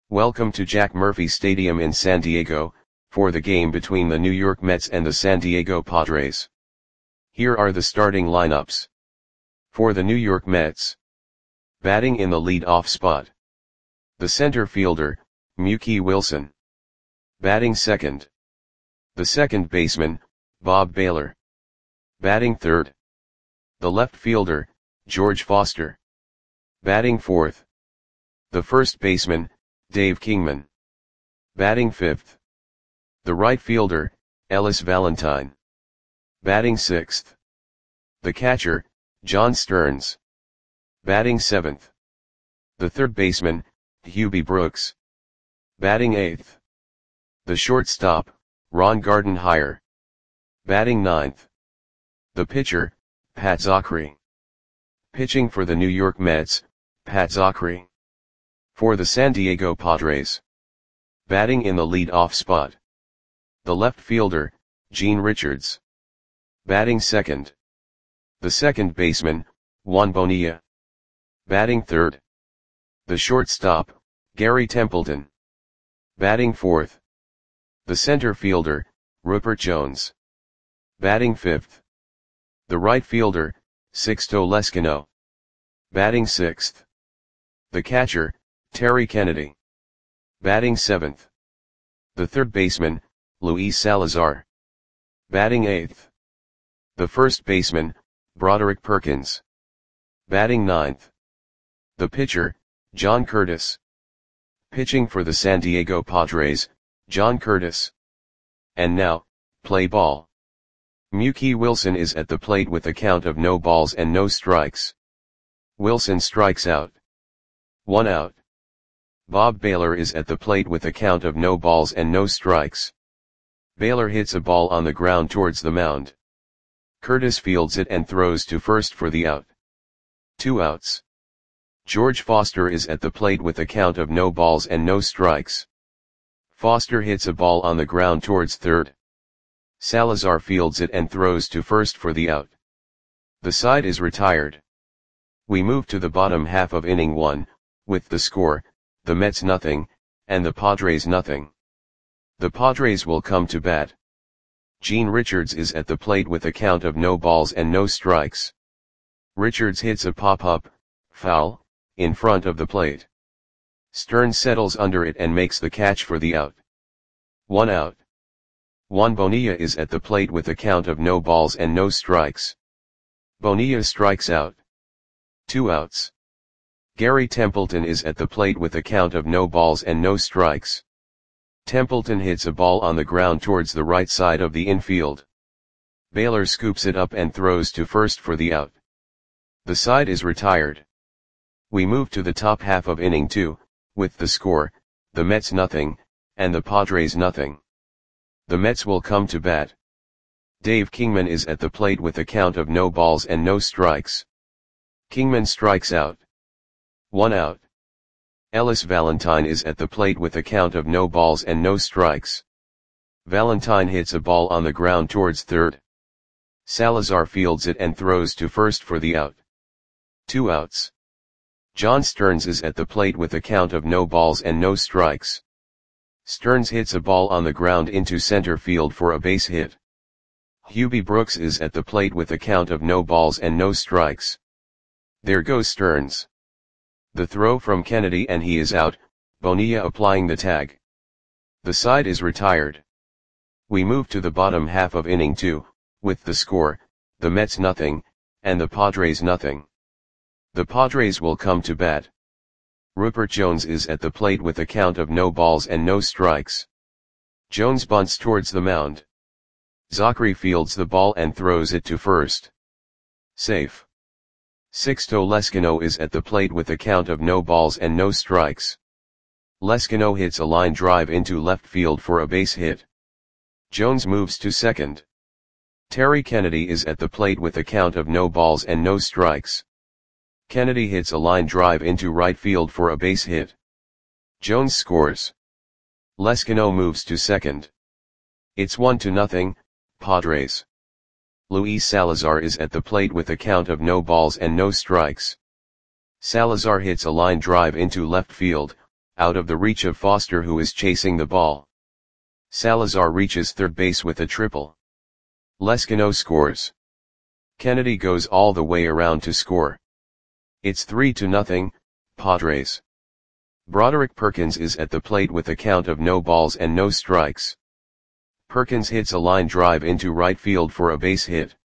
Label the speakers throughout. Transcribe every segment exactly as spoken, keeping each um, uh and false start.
Speaker 1: Welcome to Jack Murphy Stadium in San Diego, for the game between the New York Mets and the San Diego Padres. Here are the starting lineups. For the New York Mets. Batting in the lead-off spot. The center fielder, Mookie Wilson. Batting second. The second baseman, Bob Baylor. Batting third. The left fielder, George Foster. Batting fourth. The first baseman, Dave Kingman. Batting fifth. The right fielder, Ellis Valentine. Batting sixth. The catcher, John Stearns. Batting seventh. The third baseman, Hubie Brooks. Batting eighth. The shortstop, Ron Gardenhire. Batting ninth. The pitcher, Pat Zachry. Pitching for the New York Mets, Pat Zachry. For the San Diego Padres. Batting in the lead-off spot. The left fielder, Gene Richards. Batting second. The second baseman, Juan Bonilla. Batting third. The shortstop, Gary Templeton. Batting fourth. The center fielder, Rupert Jones. Batting fifth. The right fielder, Sixto Leskino. Batting sixth. The catcher, Terry Kennedy. Batting seventh. The third baseman, Luis Salazar. Batting eighth. The first baseman, Broderick Perkins. Batting ninth. The pitcher, John Curtis. Pitching for the San Diego Padres, John Curtis. And now, play ball. Mookie Wilson is at the plate with a count of no balls and no strikes. Wilson strikes out. One out. Bob Baylor is at the plate with a count of no balls and no strikes. Baylor hits a ball on the ground towards the mound. Curtis fields it and throws to first for the out. Two outs. George Foster is at the plate with a count of no balls and no strikes. Foster hits a ball on the ground towards third. Salazar fields it and throws to first for the out. The side is retired. We move to the bottom half of inning one, with the score, the Mets nothing, and the Padres nothing. The Padres will come to bat. Gene Richards is at the plate with a count of no balls and no strikes. Richards hits a pop-up, foul, in front of the plate. Stearns settles under it and makes the catch for the out. One out. Juan Bonilla is at the plate with a count of no balls and no strikes. Bonilla strikes out. Two outs. Gary Templeton is at the plate with a count of no balls and no strikes. Templeton hits a ball on the ground towards the right side of the infield. Baylor scoops it up and throws to first for the out. The side is retired. We move to the top half of inning two, with the score, the Mets nothing, and the Padres nothing. The Mets will come to bat. Dave Kingman is at the plate with a count of no balls and no strikes. Kingman strikes out. One out. Ellis Valentine is at the plate with a count of no balls and no strikes. Valentine hits a ball on the ground towards third. Salazar fields it and throws to first for the out. Two outs. John Stearns is at the plate with a count of no balls and no strikes. Stearns hits a ball on the ground into center field for a base hit. Hubie Brooks is at the plate with a count of no balls and no strikes. There goes Stearns. The throw from Kennedy and he is out, Bonilla applying the tag. The side is retired. We move to the bottom half of inning two, with the score, the Mets nothing, and the Padres nothing. The Padres will come to bat. Rupert Jones is at the plate with a count of no balls and no strikes. Jones bunts towards the mound. Zachry fields the ball and throws it to first. Safe. Sixto Leskino is at the plate with a count of no balls and no strikes. Leskino hits a line drive into left field for a base hit. Jones moves to second. Terry Kennedy is at the plate with a count of no balls and no strikes. Kennedy hits a line drive into right field for a base hit. Jones scores. Leskino moves to second. It's one to nothing, Padres. Luis Salazar is at the plate with a count of no balls and no strikes. Salazar hits a line drive into left field, out of the reach of Foster, who is chasing the ball. Salazar reaches third base with a triple. Lescano scores. Kennedy goes all the way around to score. It's three to nothing, Padres. Broderick Perkins is at the plate with a count of no balls and no strikes. Perkins hits a line drive into right field for a base hit.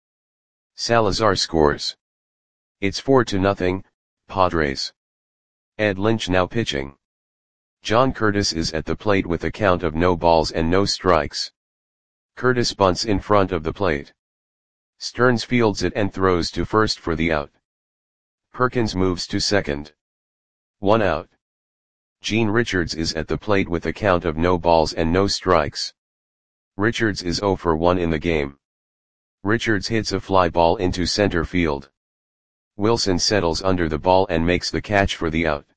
Speaker 1: Salazar scores. It's four to nothing, Padres. Ed Lynch now pitching. John Curtis is at the plate with a count of no balls and no strikes. Curtis bunts in front of the plate. Stearns fields it and throws to first for the out. Perkins moves to second. One out. Gene Richards is at the plate with a count of no balls and no strikes. Richards is zero for one in the game. Richards hits a fly ball into center field. Wilson settles under the ball and makes the catch for the out.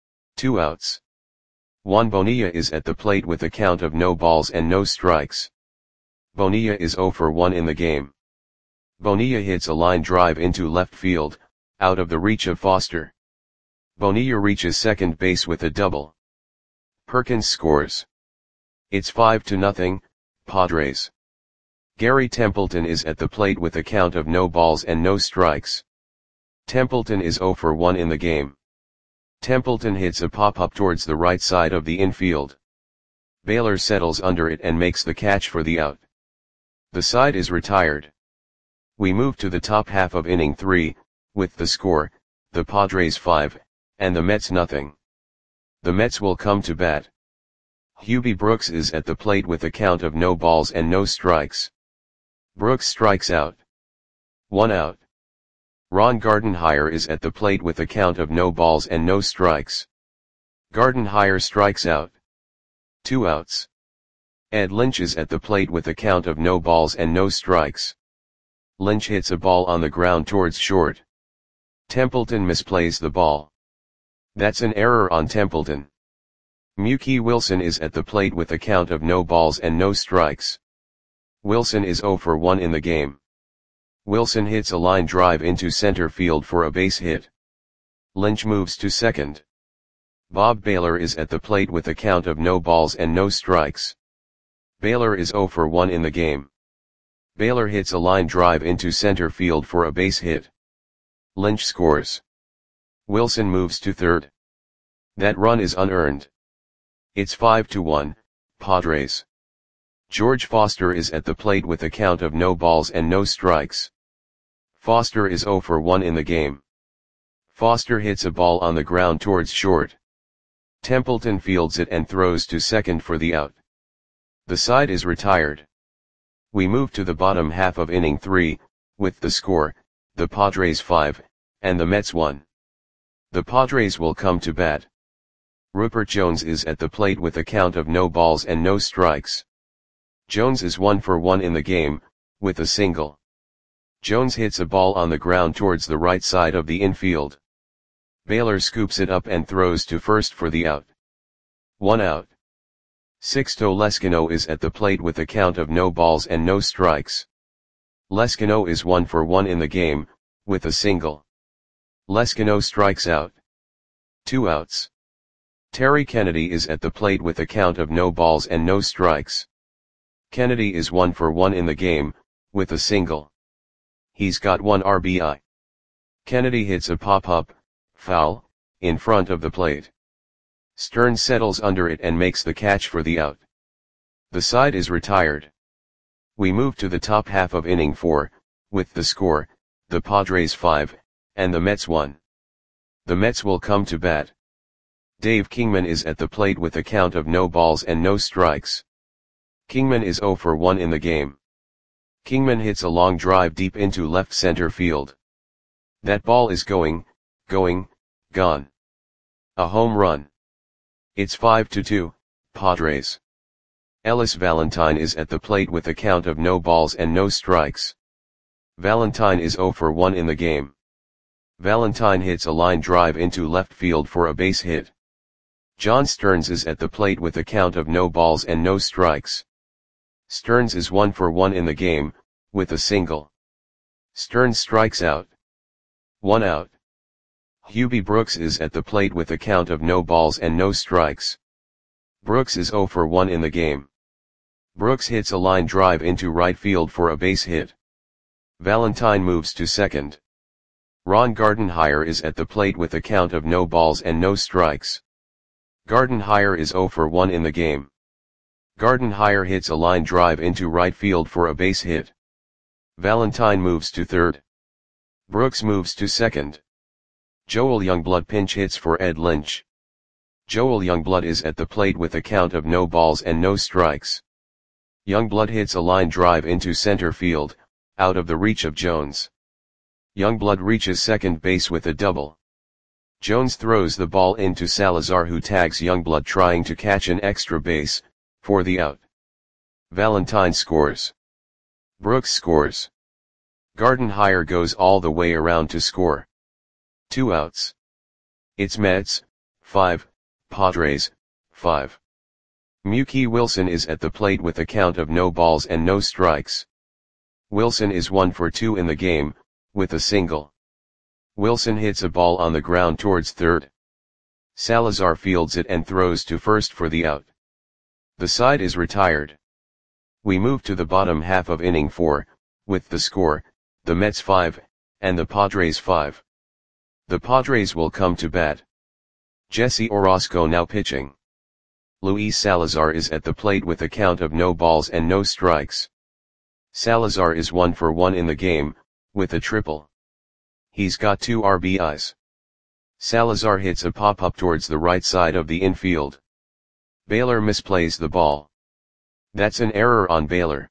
Speaker 1: Two outs. Juan Bonilla is at the plate with a count of no balls and no strikes. Bonilla is zero for one in the game. Bonilla hits a line drive into left field, out of the reach of Foster. Bonilla reaches second base with a double. Perkins scores. It's five to nothing, Padres. Gary Templeton is at the plate with a count of no balls and no strikes. Templeton is zero for one in the game. Templeton hits a pop-up towards the right side of the infield. Baylor settles under it and makes the catch for the out. The side is retired. We move to the top half of inning three, with the score, the Padres five, and the Mets nothing. The Mets will come to bat. Hubie Brooks is at the plate with a count of no balls and no strikes. Brooks strikes out. One out. Ron Gardenhire is at the plate with a count of no balls and no strikes. Gardenhire strikes out. Two outs. Ed Lynch is at the plate with a count of no balls and no strikes. Lynch hits a ball on the ground towards short. Templeton misplays the ball. That's an error on Templeton. Mookie Wilson is at the plate with a count of no balls and no strikes. Wilson is zero for one in the game. Wilson hits a line drive into center field for a base hit. Lynch moves to second. Bob Baylor is at the plate with a count of no balls and no strikes. Baylor is zero for one in the game. Baylor hits a line drive into center field for a base hit. Lynch scores. Wilson moves to third. That run is unearned. It's five to one, Padres. George Foster is at the plate with a count of no balls and no strikes. Foster is zero for one in the game. Foster hits a ball on the ground towards short. Templeton fields it and throws to second for the out. The side is retired. We move to the bottom half of inning three, with the score, the Padres five, and the Mets one. The Padres will come to bat. Rupert Jones is at the plate with a count of no balls and no strikes. Jones is one for one in the game, with a single. Jones hits a ball on the ground towards the right side of the infield. Baylor scoops it up and throws to first for the out. One out. Sixto Lescano is at the plate with a count of no balls and no strikes. Lescano is one for one in the game, with a single. Lescano strikes out. Two outs. Terry Kennedy is at the plate with a count of no balls and no strikes. Kennedy is one for one in the game, with a single. He's got one R B I. Kennedy hits a pop-up, foul, in front of the plate. Stearns settles under it and makes the catch for the out. The side is retired. We move to the top half of inning four, with the score, the Padres five, and the Mets one. The Mets will come to bat. Dave Kingman is at the plate with a count of no balls and no strikes. Kingman is zero for one in the game. Kingman hits a long drive deep into left center field. That ball is going, going, gone. A home run. It's five to two, Padres. Ellis Valentine is at the plate with a count of no balls and no strikes. Valentine is zero for one in the game. Valentine hits a line drive into left field for a base hit. John Stearns is at the plate with a count of no balls and no strikes. Stearns is one for one in the game, with a single. Stearns strikes out. One out. Hubie Brooks is at the plate with a count of no balls and no strikes. Brooks is zero for one in the game. Brooks hits a line drive into right field for a base hit. Valentine moves to second. Ron Gardenhire is at the plate with a count of no balls and no strikes. Gardenhire is zero for one in the game. Gardenhire hits a line drive into right field for a base hit. Valentine moves to third. Brooks moves to second. Joel Youngblood pinch hits for Ed Lynch. Joel Youngblood is at the plate with a count of no balls and no strikes. Youngblood hits a line drive into center field, out of the reach of Jones. Youngblood reaches second base with a double. Jones throws the ball into Salazar, who tags Youngblood trying to catch an extra base, for the out. Valentine scores. Brooks scores. Gardenhire goes all the way around to score. Two outs. It's Mets, five, Padres, five. Mookie Wilson is at the plate with a count of no balls and no strikes. Wilson is one for two in the game, with a single. Wilson hits a ball on the ground towards third. Salazar fields it and throws to first for the out. The side is retired. We move to the bottom half of inning four, with the score, the Mets five, and the Padres five. The Padres will come to bat. Jesse Orosco now pitching. Luis Salazar is at the plate with a count of no balls and no strikes. Salazar is one for one in the game, with a triple. He's got two R B Is. Salazar hits a pop-up towards the right side of the infield. Baylor misplays the ball. That's an error on Baylor.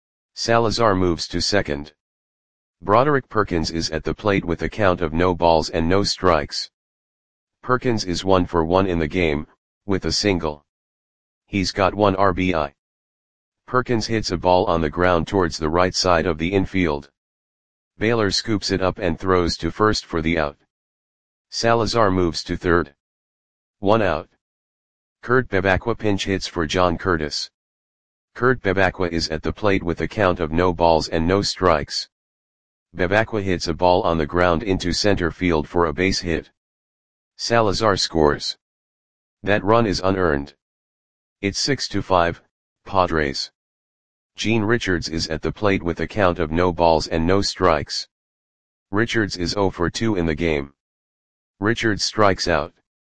Speaker 1: Salazar moves to second. Broderick Perkins is at the plate with a count of no balls and no strikes. Perkins is one for one in the game, with a single. He's got one R B I. Perkins hits a ball on the ground towards the right side of the infield. Baylor scoops it up and throws to first for the out. Salazar moves to third. One out. Kurt Bevacqua pinch hits for John Curtis. Kurt Bevacqua is at the plate with a count of no balls and no strikes. Bevacqua hits a ball on the ground into center field for a base hit. Salazar scores. That run is unearned. It's six to five, Padres. Gene Richards is at the plate with a count of no balls and no strikes. Richards is zero for two in the game. Richards strikes out.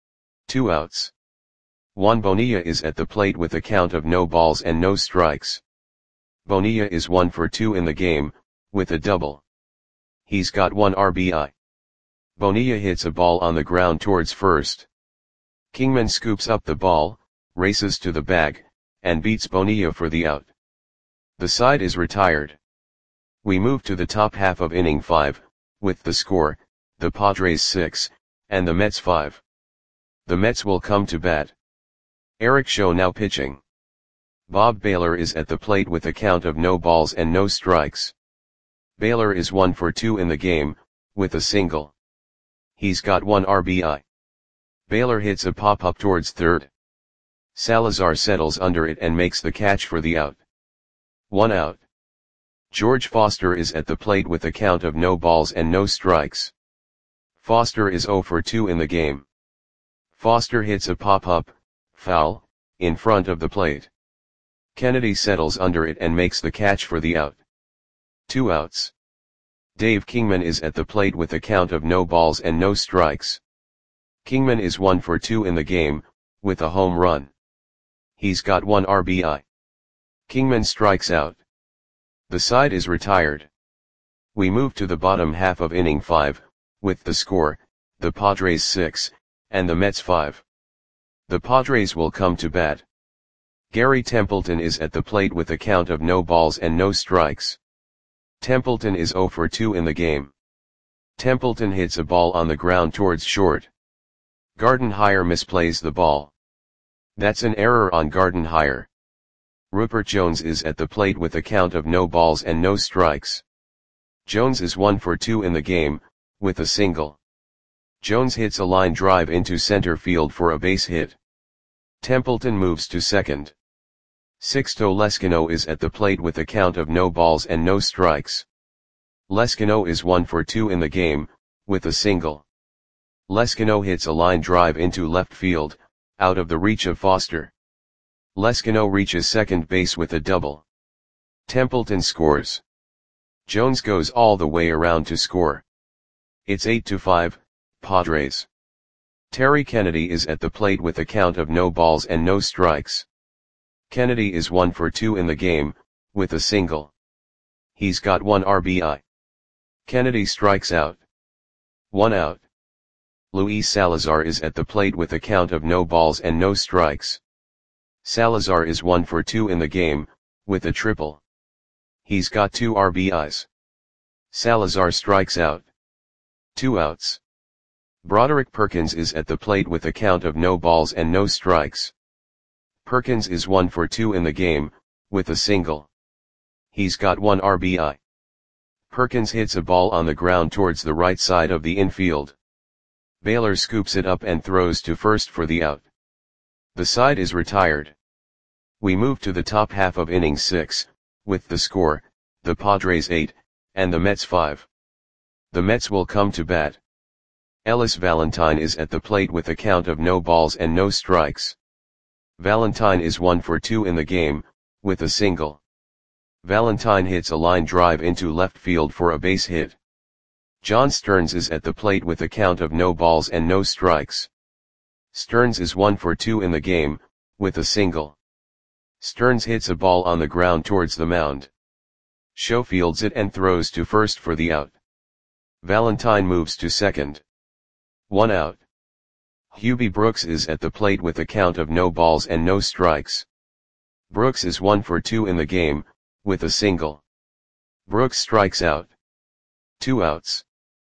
Speaker 1: Two outs. Juan Bonilla is at the plate with a count of no balls and no strikes. Bonilla is one for two in the game, with a double. He's got one R B I. Bonilla hits a ball on the ground towards first. Kingman scoops up the ball, races to the bag, and beats Bonilla for the out. The side is retired. We move to the top half of inning five, with the score, the Padres six, and the Mets five. The Mets will come to bat. Eric Show now pitching. Bob Baylor is at the plate with a count of no balls and no strikes. Baylor is one for two in the game, with a single. He's got one R B I. Baylor hits a pop-up towards third. Salazar settles under it and makes the catch for the out. One out. George Foster is at the plate with a count of no balls and no strikes. Foster is zero for two in the game. Foster hits a pop-up, foul, in front of the plate. Kennedy settles under it and makes the catch for the out. Two outs. Dave Kingman is at the plate with a count of no balls and no strikes. Kingman is one for two in the game, with a home run. He's got one R B I. Kingman strikes out. The side is retired. We move to the bottom half of inning five, with the score, the Padres six, and the Mets five. The Padres will come to bat. Gary Templeton is at the plate with a count of no balls and no strikes. Templeton is zero for two in the game. Templeton hits a ball on the ground towards short. Gardenhire misplays the ball. That's an error on Gardenhire. Rupert Jones is at the plate with a count of no balls and no strikes. Jones is one for two in the game, with a single. Jones hits a line drive into center field for a base hit. Templeton moves to second. Sixto Leskino is at the plate with a count of no balls and no strikes. Leskino is one for two in the game, with a single. Leskino hits a line drive into left field, out of the reach of Foster. Leskino reaches second base with a double. Templeton scores. Jones goes all the way around to score. It's eight to five, Padres. Terry Kennedy is at the plate with a count of no balls and no strikes. Kennedy is one for two in the game, with a single. He's got one R B I. Kennedy strikes out. One out. Luis Salazar is at the plate with a count of no balls and no strikes. Salazar is one for two in the game, with a triple. He's got two R B Is. Salazar strikes out. Two outs. Broderick Perkins is at the plate with a count of no balls and no strikes. Perkins is one for two in the game, with a single. He's got one R B I. Perkins hits a ball on the ground towards the right side of the infield. Baylor scoops it up and throws to first for the out. The side is retired. We move to the top half of inning six, with the score, the Padres eight, and the Mets five. The Mets will come to bat. Ellis Valentine is at the plate with a count of no balls and no strikes. Valentine is one for two in the game, with a single. Valentine hits a line drive into left field for a base hit. John Stearns is at the plate with a count of no balls and no strikes. Stearns is one for two in the game, with a single. Stearns hits a ball on the ground towards the mound. Show fields it and throws to first for the out. Valentine moves to second. One out. Hubie Brooks is at the plate with a count of no balls and no strikes. Brooks is one for two in the game, with a single. Brooks strikes out. Two outs.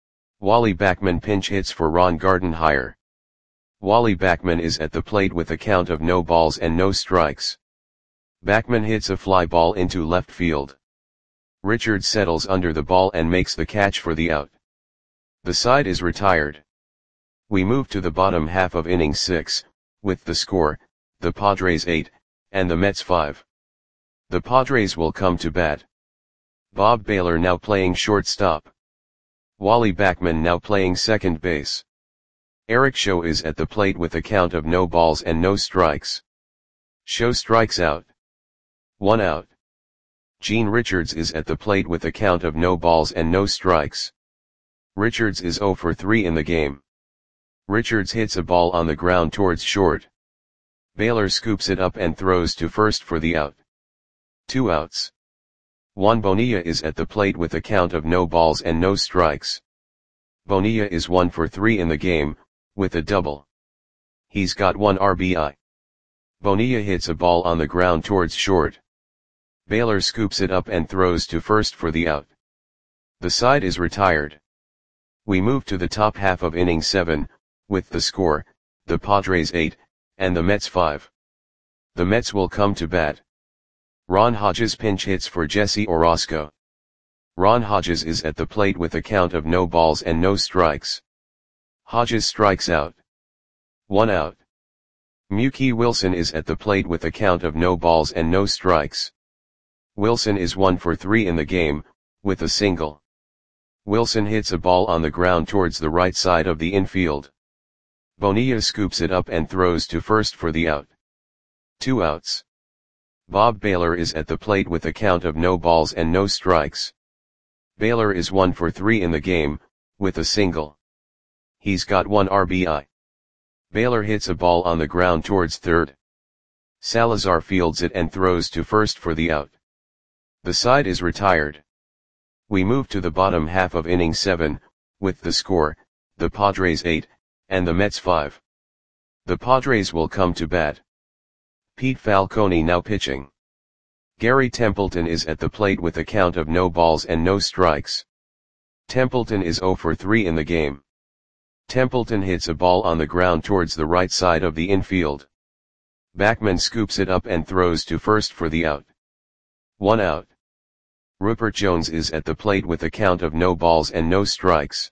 Speaker 1: Wally Backman pinch hits for Ron Gardenhire. Wally Backman is at the plate with a count of no balls and no strikes. Backman hits a fly ball into left field. Richards settles under the ball and makes the catch for the out. The side is retired. We move to the bottom half of inning six, with the score, the Padres eight, and the Mets five. The Padres will come to bat. Bob Baylor now playing shortstop. Wally Backman now playing second base. Eric Show is at the plate with a count of no balls and no strikes. Show strikes out. One out. Gene Richards is at the plate with a count of no balls and no strikes. Richards is zero for three in the game. Richards hits a ball on the ground towards short. Baylor scoops it up and throws to first for the out. Two outs. Juan Bonilla is at the plate with a count of no balls and no strikes. Bonilla is one for three in the game, with a double. He's got one R B I. Bonilla hits a ball on the ground towards short. Baylor scoops it up and throws to first for the out. The side is retired. We move to the top half of inning seven, with the score, the Padres eight, and the Mets five. The Mets will come to bat. Ron Hodges pinch hits for Jesse Orosco. Ron Hodges is at the plate with a count of no balls and no strikes. Hodges strikes out. One out. Mookie Wilson is at the plate with a count of no balls and no strikes. Wilson is one for three in the game, with a single. Wilson hits a ball on the ground towards the right side of the infield. Bonilla scoops it up and throws to first for the out. Two outs. Bob Baylor is at the plate with a count of no balls and no strikes. Baylor is one for three in the game, with a single. He's got one R B I. Baylor hits a ball on the ground towards third. Salazar fields it and throws to first for the out. The side is retired. We move to the bottom half of inning seven, with the score, the Padres eight, and the Mets five. The Padres will come to bat. Pete Falcone now pitching. Gary Templeton is at the plate with a count of no balls and no strikes. Templeton is zero for three in the game. Templeton hits a ball on the ground towards the right side of the infield. Backman scoops it up and throws to first for the out. One out. Rupert Jones is at the plate with a count of no balls and no strikes.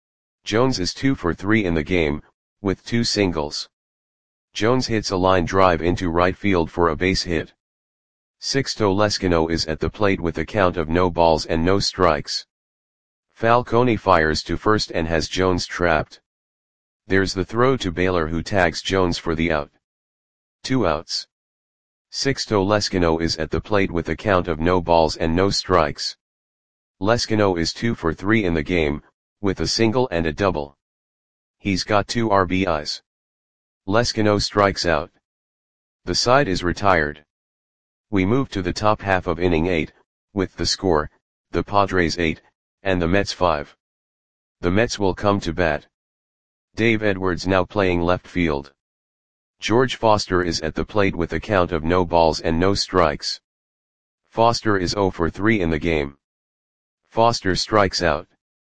Speaker 1: Jones is two for three in the game, with two singles. Jones hits a line drive into right field for a base hit. Sixto Leskino is at the plate with a count of no balls and no strikes. Falcone fires to first and has Jones trapped. There's the throw to Baylor, who tags Jones for the out. Two outs. Sixto Leskino is at the plate with a count of no balls and no strikes. Leskino is two for three in the game, with a single and a double. He's got two R B Is. Leskino strikes out. The side is retired. We move to the top half of inning eight, with the score, the Padres eight, and the Mets five. The Mets will come to bat. Dave Edwards now playing left field. George Foster is at the plate with a count of no balls and no strikes. Foster is zero for three in the game. Foster strikes out.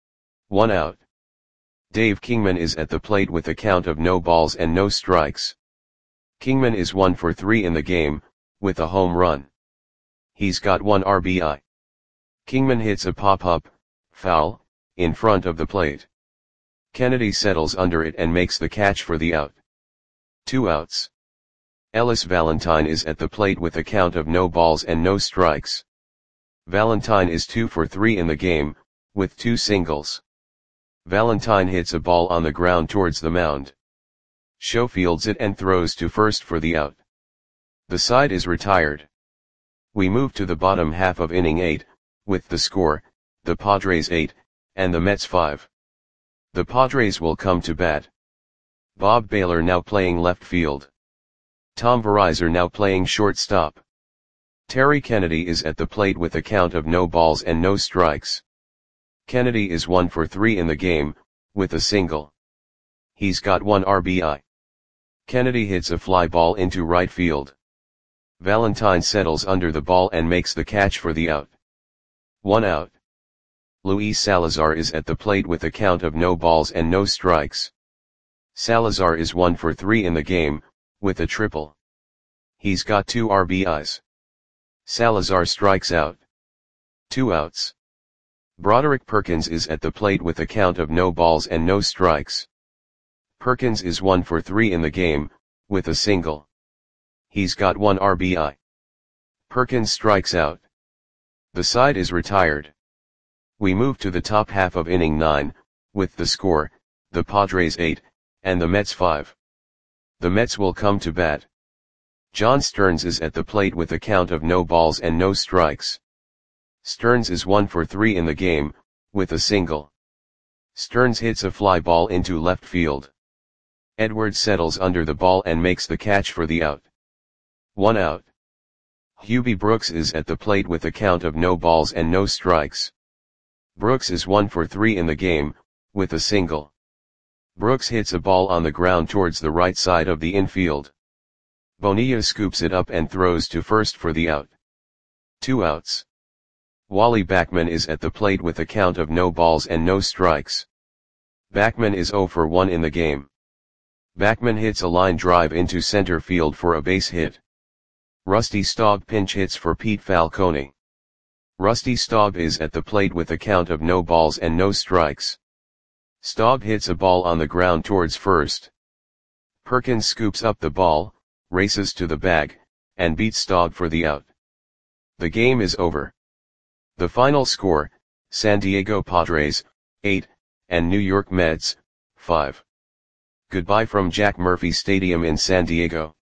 Speaker 1: One out. Dave Kingman is at the plate with a count of no balls and no strikes. Kingman is one for three in the game, with a home run. He's got one R B I. Kingman hits a pop-up, foul, in front of the plate. Kennedy settles under it and makes the catch for the out. Two outs. Ellis Valentine is at the plate with a count of no balls and no strikes. Valentine is two for three in the game, with two singles. Valentine hits a ball on the ground towards the mound. Show fields it and throws to first for the out. The side is retired. We move to the bottom half of inning eight, with the score, the Padres eight, and the Mets five. The Padres will come to bat. Bob Baylor now playing left field. Tom Verizor now playing shortstop. Terry Kennedy is at the plate with a count of no balls and no strikes. Kennedy is one for three in the game, with a single. He's got one R B I. Kennedy hits a fly ball into right field. Valentine settles under the ball and makes the catch for the out. One out. Luis Salazar is at the plate with a count of no balls and no strikes. Salazar is one for three in the game, with a triple. He's got two R B Is. Salazar strikes out. Two outs. Broderick Perkins is at the plate with a count of no balls and no strikes. Perkins is one for three in the game, with a single. He's got one R B I. Perkins strikes out. The side is retired. We move to the top half of inning nine, with the score, the Padres eight, and the Mets five. The Mets will come to bat. John Stearns is at the plate with a count of no balls and no strikes. Stearns is one for three in the game, with a single. Stearns hits a fly ball into left field. Edwards settles under the ball and makes the catch for the out. One out. Hubie Brooks is at the plate with a count of no balls and no strikes. Brooks is one for three in the game, with a single. Brooks hits a ball on the ground towards the right side of the infield. Bonilla scoops it up and throws to first for the out. Two outs. Wally Backman is at the plate with a count of no balls and no strikes. Backman is zero for one in the game. Backman hits a line drive into center field for a base hit. Rusty Staub pinch hits for Pete Falcone. Rusty Staub is at the plate with a count of no balls and no strikes. Staub hits a ball on the ground towards first. Perkins scoops up the ball, races to the bag, and beats Staub for the out. The game is over. The final score, San Diego Padres, eight, and New York Mets, five. Goodbye from Jack Murphy Stadium in San Diego.